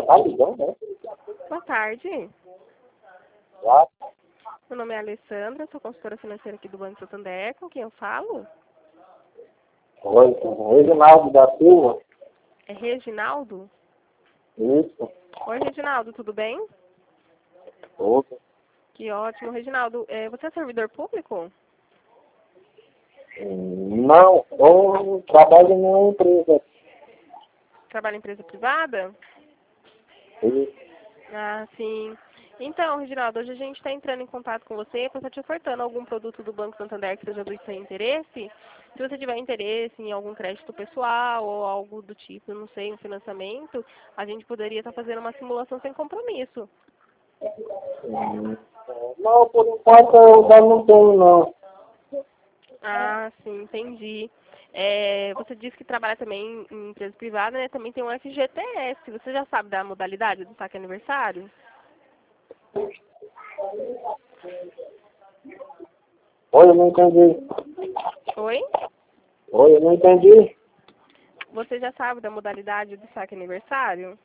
tá ligando, né? Boa tarde. Já. Meu nome é Alessandra, sou consultora financeira aqui do Banco Santander. Com quem eu falo? Oi, Reginaldo da Silva. É Reginaldo? Isso. Oi, Reginaldo, tudo bem? Opa. Que ótimo. Reginaldo, você é servidor público? Não, eu trabalho numa empresa. Trabalha em empresa privada? Isso. Ah, sim. Então, Reginaldo, hoje a gente está entrando em contato com você para estar te ofertando algum produto do Banco Santander que seja do seu interesse. Se você tiver interesse em algum crédito pessoal ou algo do tipo, não sei, um financiamento, a gente poderia estar fazendo uma simulação sem compromisso. Não, por enquanto eu ainda não tenho, não. Ah, sim, entendi. Você disse que trabalha também em empresa privada, né? Também tem um FGTS. Você já sabe da modalidade do saque aniversário? Oi, eu não entendi. Oi? Oi, eu não entendi. Você já sabe da modalidade do saque aniversário?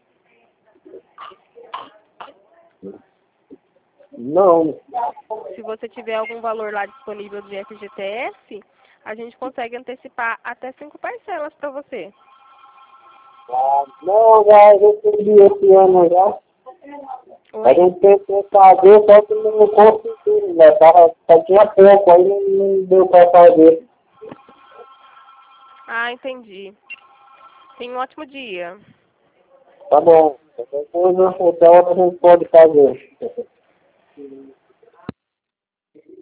Não. Se você tiver algum valor lá disponível de FGTS, a gente consegue antecipar até 5 parcelas para você. Não, já recebi esse ano já. A Oi? gente tentou fazer, só que não conseguiu, né? Só tinha pouco, aí não deu pra fazer. Ah, entendi. Tenha um ótimo dia. Tá bom. Qualquer coisa, outra hora a gente pode fazer.